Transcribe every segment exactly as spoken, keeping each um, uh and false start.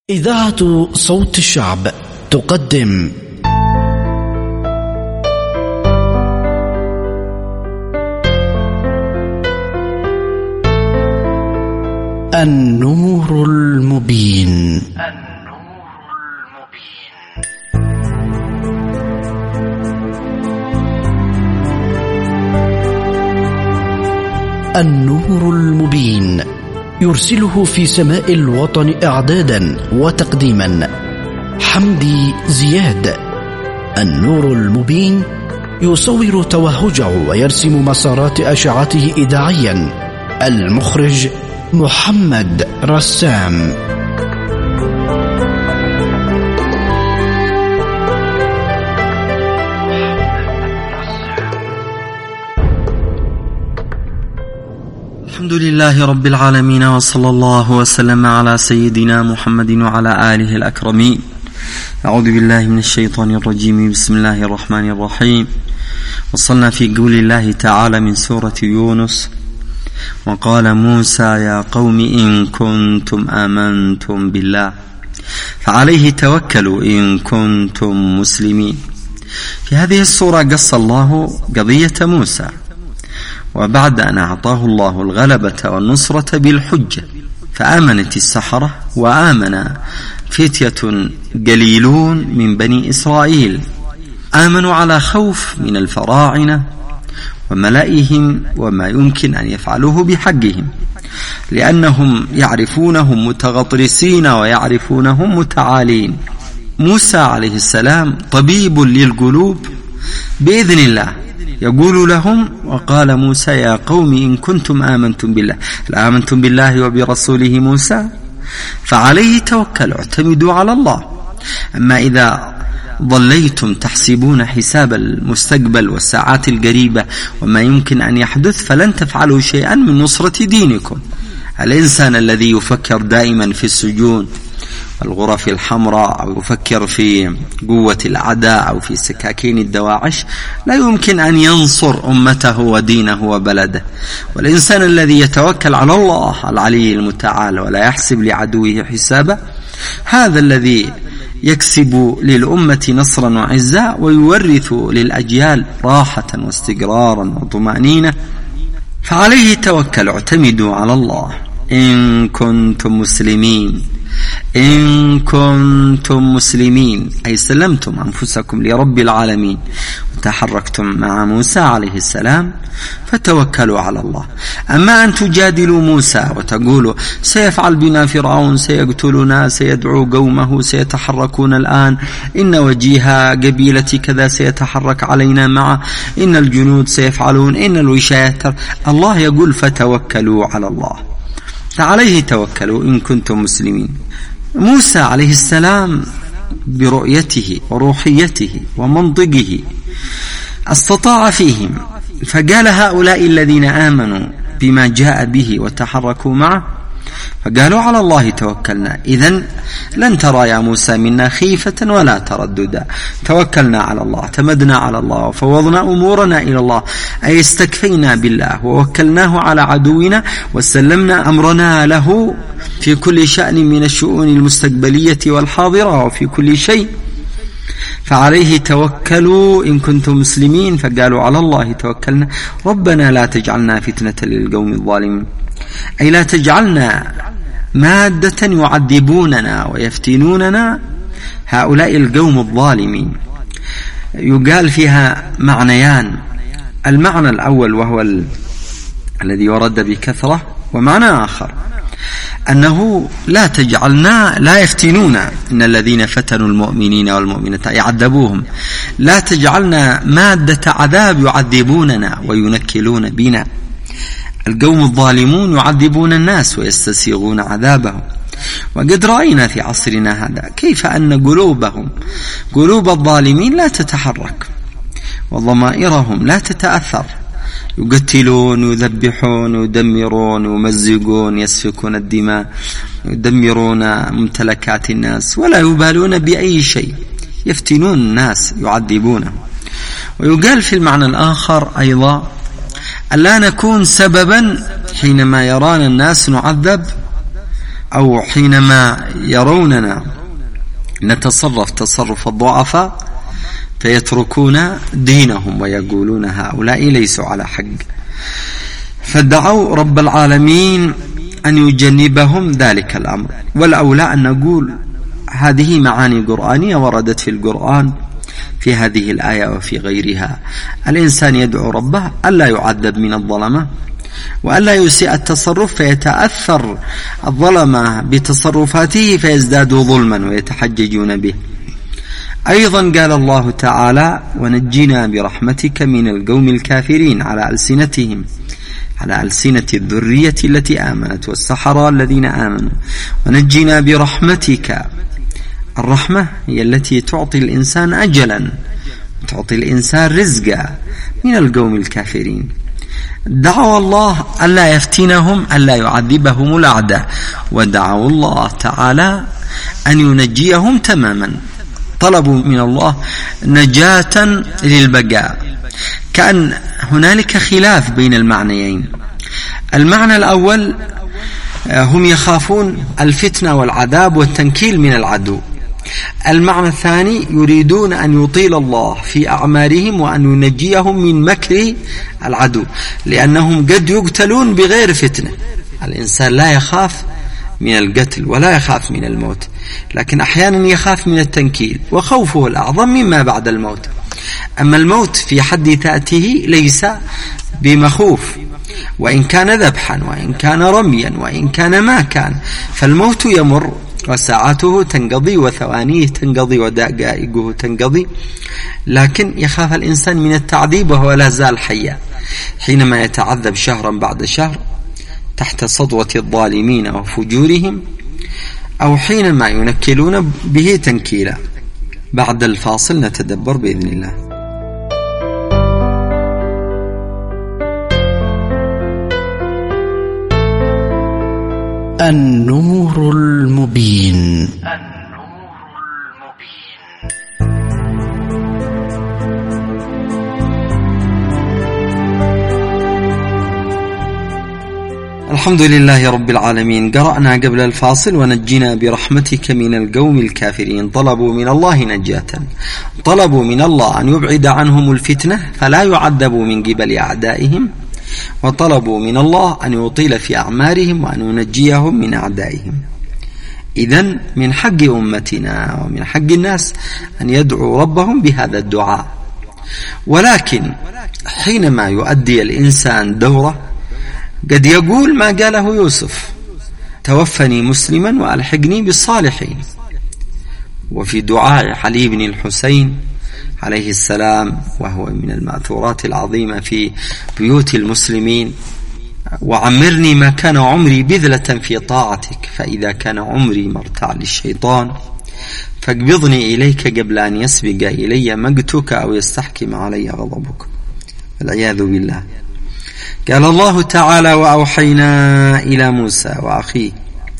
إذاعة صوت الشعب تقدم النور المبين. النور المبين يرسله في سماء الوطن إعدادا وتقديما حمدي زياد. النور المبين يصور توهجه ويرسم مسارات أشعته إذاعيا. المخرج محمد رسام. الحمد لله رب العالمين، وصلى الله وسلم على سيدنا محمد وعلى آله الأكرمين. أعوذ بالله من الشيطان الرجيم. بسم الله الرحمن الرحيم. وصلنا في قول الله تعالى من سورة يونس: وقال موسى يا قوم إن كنتم آمنتم بالله فعليه توكلوا إن كنتم مسلمين. في هذه السورة قص الله قضية موسى، وبعد أن أعطاه الله الغلبة والنصرة بالحجة فآمنت السحرة وآمن فتية قليلون من بني إسرائيل، آمنوا على خوف من الفراعنة وملئهم وما يمكن أن يفعلوه بحقهم، لأنهم يعرفونهم متغطرسين ويعرفونهم متعالين. موسى عليه السلام طبيب للقلوب بإذن الله، يقول لهم: وقال موسى يا قوم إن كنتم آمنتم بالله، آمنتم بالله وبرسوله موسى فعليه توكلوا، اعتمدوا على الله. أما إذا ظليتم تحسبون حساب المستقبل والساعات القريبة وما يمكن أن يحدث فلن تفعلوا شيئا من نصرة دينكم. الإنسان الذي يفكر دائما في السجون والغرف الحمراء أو يفكر في قوة الأعداء أو في سكاكين الدواعش لا يمكن أن ينصر أمته ودينه وبلده. والإنسان الذي يتوكل على الله العلي المتعال ولا يحسب لعدوه حسابا، هذا الذي يكسب للأمة نصرا وعزا ويورث للأجيال راحة واستقرارا وطمأنينة. فعليه توكلوا، اعتمدوا على الله إن كنتم مسلمين. إن كنتم مسلمين أي سلمتم أنفسكم لرب العالمين وتحركتم مع موسى عليه السلام فتوكلوا على الله. أما أن تجادلوا موسى وتقولوا سيفعل بنا فرعون، سيقتلنا، سيدعو قومه، سيتحركون الآن، إن وجيه قبيلة كذا سيتحرك علينا معه، إن الجنود سيفعلون، إن الوشايات، الله يقول فتوكلوا على الله، فعليه توكلوا إن كنتم مسلمين. موسى عليه السلام برؤيته وروحيته ومنطقه استطاع فيهم، فقال هؤلاء الذين آمنوا بما جاء به وتحركوا معه فقالوا على الله توكلنا، إذن لن ترى يا موسى منا خيفة ولا ترددا، توكلنا على الله، اعتمدنا على الله وفوضنا أمورنا إلى الله، أي استكفينا بالله ووكلناه على عدونا وسلمنا أمرنا له في كل شأن من الشؤون المستقبلية والحاضرة وفي كل شيء. فعليه توكلوا إن كنتم مسلمين، فقالوا على الله توكلنا ربنا لا تجعلنا فتنة للقوم الظالمين، أي لا تجعلنا مادة يعذبوننا ويفتنوننا هؤلاء القوم الظالمين. يقال فيها معنيان: المعنى الأول وهو ال... الذي ورد بكثرة، ومعنى آخر أنه لا تجعلنا لا يفتنونا، إن الذين فتنوا المؤمنين والمؤمنات يعذبوهم، لا تجعلنا مادة عذاب يعذبوننا وينكلون بنا. القوم الظالمون يعذبون الناس ويستسيغون عذابهم، وقد رأينا في عصرنا هذا كيف أن قلوبهم قلوب الظالمين لا تتحرك وضمائرهم لا تتأثر، يقتلون ويذبحون ويدمرون ويمزقون، يسفكون الدماء، يدمرون ممتلكات الناس ولا يبالون بأي شيء، يفتنون الناس يعذبونهم. ويقال في المعنى الآخر أيضا ألا نكون سببا حينما يرانا الناس نعذب أو حينما يروننا نتصرف تصرف الضعفاء فيتركون دينهم ويقولون هؤلاء ليسوا على حق، فدعوا رب العالمين أن يجنبهم ذلك الأمر. والأولى أن نقول هذه معاني قرآنية وردت في القرآن في هذه الآية وفي غيرها. الإنسان يدعو ربه ألا يعذب من الظلمة وألا يسيء التصرف فيتأثر الظلمة بتصرفاته فيزدادوا ظلما ويتحججون به. أيضا قال الله تعالى: ونجينا برحمتك من القوم الكافرين على ألسنتهم على ألسنة الذرية التي آمنت والسحرة الذين آمنوا ونجينا برحمتك. الرحمة هي التي تعطي الإنسان أجلا تعطي الإنسان رزقا من القوم الكافرين. دعوا الله ألا يفتنهم ألا يعذبهم الأعداء، ودعوا الله تعالى أن ينجيهم تماما، طلبوا من الله نجاة للبقاء. كأن هنالك خلاف بين المعنيين. المعنى الأول هم يخافون الفتنة والعذاب والتنكيل من العدو. المعنى الثاني يريدون أن يطيل الله في أعمارهم وأن ينجيهم من مكر العدو، لأنهم قد يقتلون بغير فتنة. الإنسان لا يخاف من القتل ولا يخاف من الموت، لكن أحيانا يخاف من التنكيل، وخوفه الأعظم مما بعد الموت. أما الموت في حد ذاته ليس بمخوف، وإن كان ذبحا وإن كان رميا وإن كان ما كان، فالموت يمر وساعته تنقضي وثوانيه تنقضي ودقائقه تنقضي، لكن يخاف الإنسان من التعذيب وهو لا زال حيا، حينما يتعذب شهرا بعد شهر تحت سطوة الظالمين وفجورهم، أو حينما ينكلون به تنكيلا. بعد الفاصل نتدبر بإذن الله. النور المبين. الحمد لله رب العالمين. قرأنا قبل الفاصل: ونجنا برحمتك من القوم الكافرين. طلبوا من الله نجاة، طلبوا من الله أن يبعد عنهم الفتنة فلا يعذبوا من قبل أعدائهم، وطلبوا من الله أن يطيل في أعمارهم وأن ينجيهم من أعدائهم. إذن من حق أمتنا ومن حق الناس أن يدعوا ربهم بهذا الدعاء. ولكن حينما يؤدي الإنسان دوره قد يقول ما قاله يوسف: توفني مسلما وألحقني بالصالحين. وفي دعاء علي بن الحسين عليه السلام، وهو من المأثورات العظيمة في بيوت المسلمين: وعمرني ما كان عمري بذلة في طاعتك، فإذا كان عمري مرتع للشيطان فاقبضني إليك قبل أن يسبق إلي مقتك أو يستحكم علي غضبك. والعياذ بالله. قال الله تعالى: وأوحينا إلى موسى وأخيه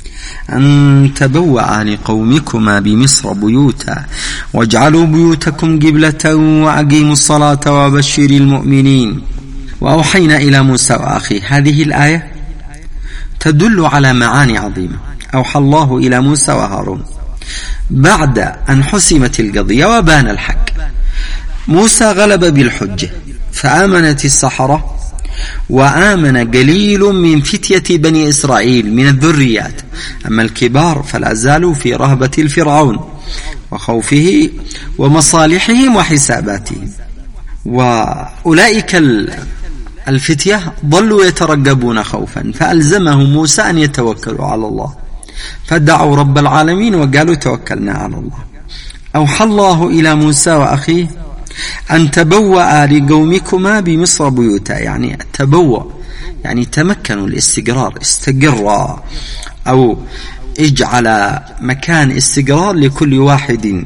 أن تبوأ لقومكما بمصر بيوتا واجعلوا بيوتكم قبلة وأقيموا الصلاة وبشر المؤمنين. وأوحينا إلى موسى وأخيه، هذه الآية تدل على معاني عظيمة. أوحى الله إلى موسى وهارون بعد أن حسمت القضية وبان الحق. موسى غلب بالحجة فآمنت السحرة وآمن قليل من فتية بني إسرائيل من الذريات، أما الكبار فلا زالوا في رهبة الفرعون وخوفه ومصالحهم وحساباتهم. وأولئك الفتية ظلوا يترقبون خوفا، فألزمهم موسى أن يتوكلوا على الله، فدعوا رب العالمين وقالوا توكلنا على الله. أوحى الله إلى موسى وأخيه أن تبوأ لقومكما بمصر بيوتا، يعني تبوأ يعني تمكنوا الاستقرار، استقرا، أو اجعل مكان استقرار لكل واحد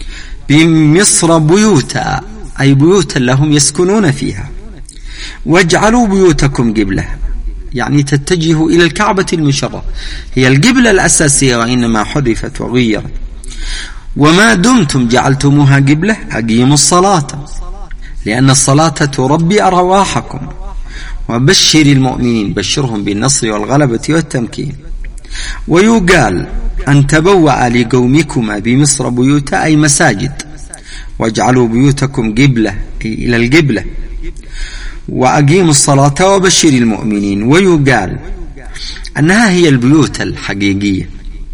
بمصر بيوتا، أي بيوتا لهم يسكنون فيها. واجعلوا بيوتكم قبلة، يعني تتجهوا إلى الكعبة المشرفة، هي القبلة الأساسية وإنما حذفت وغيرت. وما دمتم جعلتموها قبلة أقيموا الصلاة، لأن الصلاة تربي أرواحكم. وبشر المؤمنين، بشرهم بالنصر والغلبة والتمكين. ويقال أن تبوأ لقومكما بمصر بيوتا أي مساجد، واجعلوا بيوتكم قبلة أي إلى القبلة، وأقيموا الصلاة وبشر المؤمنين. ويقال أنها هي البيوت الحقيقية.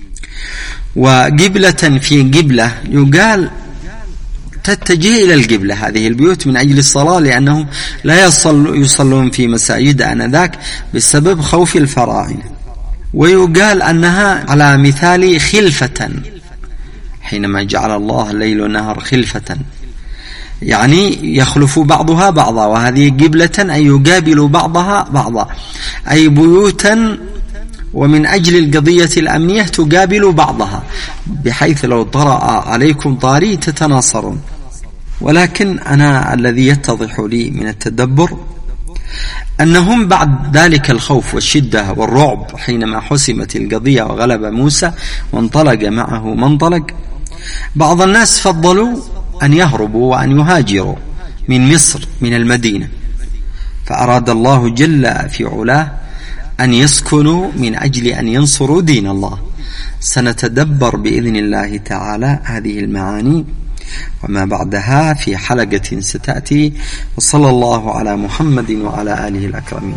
وقبلة في قبلة يقال تتجه إلى القبلة هذه البيوت من أجل الصلاة، لأنهم لا يصل يصلون في مساجد آنذاك بسبب خوف الفراعنة. ويقال أنها على مثال خلفة، حينما جعل الله الليل والنهار خلفة، يعني يخلف بعضها بعضا، وهذه قبلة أي يقابل بعضها بعضا، أي بيوتا ومن أجل القضية الأمنية تقابل بعضها، بحيث لو طرأ عليكم طاري تتناصرون. ولكن أنا الذي يتضح لي من التدبر أنهم بعد ذلك الخوف والشدة والرعب حينما حسمت القضية وغلب موسى وانطلق معه منطلق، بعض الناس فضلوا أن يهربوا وأن يهاجروا من مصر من المدينة، فأراد الله جل في علاه أن يسكنوا من أجل أن ينصروا دين الله. سنتدبر بإذن الله تعالى هذه المعاني وما بعدها في حلقة ستأتي، وصلى الله على محمد وعلى آله الأكرمين.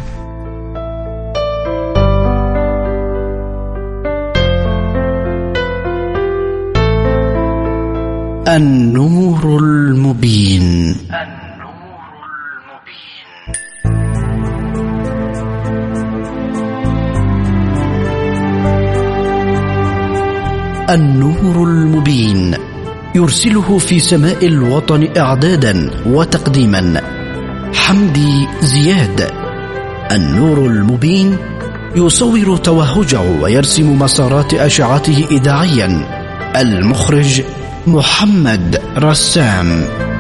النور المبين. النور المبين يرسله في سماء الوطن إعدادا وتقديما حمدي زياد. النور المبين يصور توهجه ويرسم مسارات أشعته إذاعيا. المخرج محمد رسام.